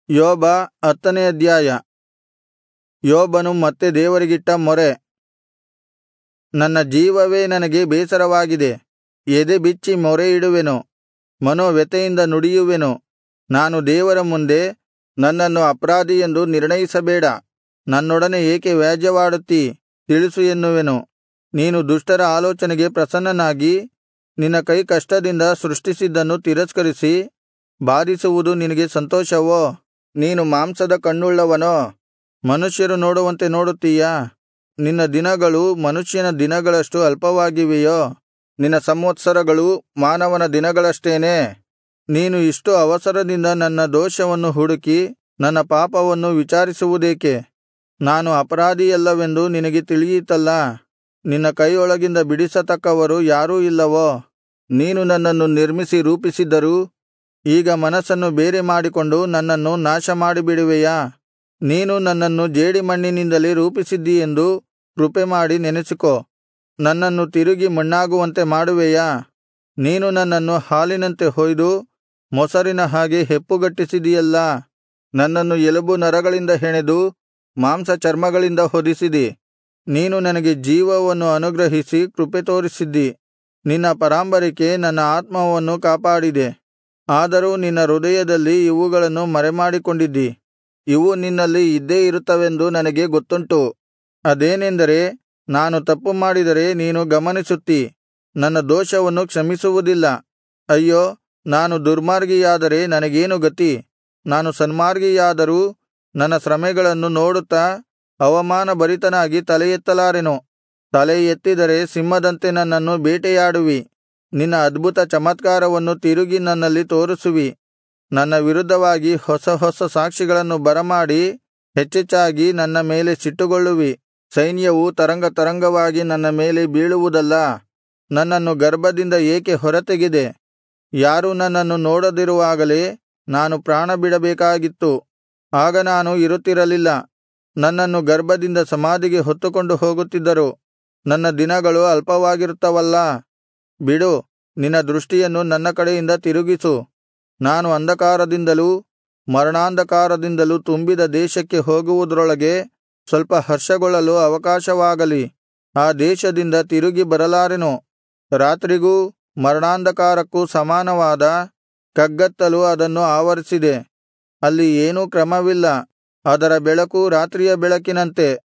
ಯೋಬ 10ನೇ ಅಧ್ಯಾಯ. ಯೋಬನು ಮತ್ತೆ ದೇವರಿಗಿಟ್ಟ ಮೊರೆ. ನನ್ನ ಜೀವವೇ ನನಗೆ ಬೇಸರವಾಗಿದೆ. ಎದೆಬಿಚ್ಚಿ ಮೊರೆಯಿಡುವೆನು, ಮನೋವ್ಯಥೆಯಿಂದ ನುಡಿಯುವೆನು. ನಾನು ದೇವರ ಮುಂದೆ, ನನ್ನನ್ನು ಅಪರಾಧಿಯೆಂದು ನಿರ್ಣಯಿಸಬೇಡ, ನನ್ನೊಡನೆ ಏಕೆ ವ್ಯಾಜ್ಯವಾಡುತ್ತೀ, ತಿಳಿಸು ಎನ್ನುವೆನು. ನೀನು ದುಷ್ಟರ ಆಲೋಚನೆಗೆ ಪ್ರಸನ್ನನಾಗಿ, ನಿನ್ನ ಕೈ ಕಷ್ಟದಿಂದ ಸೃಷ್ಟಿಸಿದ್ದನ್ನು ತಿರಸ್ಕರಿಸಿ, ಬಾಧಿಸುವುದು ನಿನಗೆ ಸಂತೋಷವೋ? ನೀನು ಮಾಂಸದ ಕಣ್ಣುಳ್ಳವನೋ? ಮನುಷ್ಯರು ನೋಡುವಂತೆ ನೋಡುತ್ತೀಯಾ? ನಿನ್ನ ದಿನಗಳು ಮನುಷ್ಯನ ದಿನಗಳಷ್ಟು ಅಲ್ಪವಾಗಿವೆಯೋ? ನಿನ್ನ ಸಂವತ್ಸರಗಳು ಮಾನವನ ದಿನಗಳಷ್ಟೇನೇ? ನೀನು ಇಷ್ಟು ಅವಸರದಿಂದ ನನ್ನ ದೋಷವನ್ನು ಹುಡುಕಿ ನನ್ನ ಪಾಪವನ್ನು ವಿಚಾರಿಸುವುದೇಕೆ? ನಾನು ಅಪರಾಧಿಯಲ್ಲವೆಂದು ನಿನಗೆ ತಿಳಿಯಿತಲ್ಲಾ? ನಿನ್ನ ಕೈಯೊಳಗಿಂದ ಬಿಡಿಸತಕ್ಕವರು ಯಾರೂ ಇಲ್ಲವೋ? ನೀನು ನನ್ನನ್ನು ನಿರ್ಮಿಸಿ ರೂಪಿಸಿದ್ದರೂ ಈಗ ಮನಸ್ಸನ್ನು ಬೇರೆ ಮಾಡಿಕೊಂಡು ನನ್ನನ್ನು ನಾಶಮಾಡಿಬಿಡುವೆಯಾ? ನೀನು ನನ್ನನ್ನು ಜೇಡಿಮಣ್ಣಿನಿಂದಲೇ ರೂಪಿಸಿದ್ದೀಯೆಂದು ಕೃಪೆಮಾಡಿ ನೆನಸಿಕೋ. ನನ್ನನ್ನು ತಿರುಗಿ ಮಣ್ಣಾಗುವಂತೆ ಮಾಡುವೆಯಾ? ನೀನು ನನ್ನನ್ನು ಹಾಲಿನಂತೆ ಹೊಯ್ದು ಮೊಸರಿನ ಹಾಗೆ ಹೆಪ್ಪುಗಟ್ಟಿಸಿದಿಯಲ್ಲಾ? ನನ್ನನ್ನು ಎಲುಬು ನರಗಳಿಂದ ಹೆಣೆದು ಮಾಂಸಚರ್ಮಗಳಿಂದ ಹೊದಿಸಿದಿ. ನೀನು ನನಗೆ ಜೀವವನ್ನು ಅನುಗ್ರಹಿಸಿ ಕೃಪೆ ತೋರಿಸಿದ್ದಿ. ನಿನ್ನ ಪರಾಂಬರಿಕೆ ನನ್ನ ಆತ್ಮವನ್ನು ಕಾಪಾಡಿದೆ. ಆದರೂ ನಿನ್ನ ಹೃದಯದಲ್ಲಿ ಇವುಗಳನ್ನು ಮರೆಮಾಡಿಕೊಂಡಿದ್ದಿ. ಇವು ನಿನ್ನಲ್ಲಿ ಇದ್ದೇ ಇರುತ್ತವೆಂದು ನನಗೆ ಗೊತ್ತುಂಟು. ಅದೇನೆಂದರೆ, ನಾನು ತಪ್ಪು ಮಾಡಿದರೆ ನೀನು ಗಮನಿಸುತ್ತೀ, ನನ್ನ ದೋಷವನ್ನು ಕ್ಷಮಿಸುವುದಿಲ್ಲ. ಅಯ್ಯೋ, ನಾನು ದುರ್ಮಾರ್ಗಿಯಾದರೆ ನನಗೇನು ಗತಿ? ನಾನು ಸನ್ಮಾರ್ಗಿಯಾದರೂ ನನ್ನ ಶ್ರಮೆಗಳನ್ನು ನೋಡುತ್ತಾ ಅವಮಾನಭರಿತನಾಗಿ ತಲೆಯೆತ್ತಲಾರೆನು. ತಲೆ ಎತ್ತಿದರೆ ಸಿಂಹದಂತೆ ನನ್ನನ್ನು ಬೇಟೆಯಾಡುವಿ. ನಿನ್ನ ಅದ್ಭುತ ಚಮತ್ಕಾರವನ್ನು ತಿರುಗಿ ನನ್ನಲ್ಲಿ ತೋರಿಸುವಿ. ನನ್ನ ವಿರುದ್ಧವಾಗಿ ಹೊಸ ಹೊಸ ಸಾಕ್ಷಿಗಳನ್ನು ಬರಮಾಡಿ ಹೆಚ್ಚೆಚ್ಚಾಗಿ ನನ್ನ ಮೇಲೆ ಸಿಟ್ಟುಗೊಳ್ಳುವಿ. ಸೈನ್ಯವು ತರಂಗ ತರಂಗವಾಗಿ ನನ್ನ ಮೇಲೆ ಬೀಳುವುದಲ್ಲಾ? ನನ್ನನ್ನು ಗರ್ಭದಿಂದ ಏಕೆ ಹೊರತೆಗೆದೆ? ಯಾರೂ ನನ್ನನ್ನು ನೋಡದಿರುವಾಗಲೇ ನಾನು ಪ್ರಾಣ ಬಿಡಬೇಕಾಗಿತ್ತು. ಆಗ ನಾನು ಇರುತ್ತಿರಲಿಲ್ಲ. ನನ್ನನ್ನು ಗರ್ಭದಿಂದ ಸಮಾಧಿಗೆ ಹೊತ್ತುಕೊಂಡು ಹೋಗುತ್ತಿದ್ದರು. ನನ್ನ ದಿನಗಳು ಅಲ್ಪವಾಗಿರುತ್ತವಲ್ಲಾ? ಬಿಡು, ನಿನ್ನ ದೃಷ್ಟಿಯನ್ನು ನನ್ನ ಕಡೆಯಿಂದ ತಿರುಗಿಸು. ನಾನು ಅಂಧಕಾರದಿಂದಲೂ ಮರಣಾಂಧಕಾರದಿಂದಲೂ ತುಂಬಿದ ದೇಶಕ್ಕೆ ಹೋಗುವುದರೊಳಗೆ ಸ್ವಲ್ಪ ಹರ್ಷಗೊಳ್ಳಲು ಅವಕಾಶವಾಗಲಿ. ಆ ದೇಶದಿಂದ ತಿರುಗಿ ಬರಲಾರೆನು. ರಾತ್ರಿಗೂ ಮರಣಾಂಧಕಾರಕ್ಕೂ ಸಮಾನವಾದ ಕಗ್ಗತ್ತಲು ಅದನ್ನು ಆವರಿಸಿದೆ. ಅಲ್ಲಿ ಏನೂ ಕ್ರಮವಿಲ್ಲ. ಅದರ ಬೆಳಕು ರಾತ್ರಿಯ ಬೆಳಕಿನಂತೆ.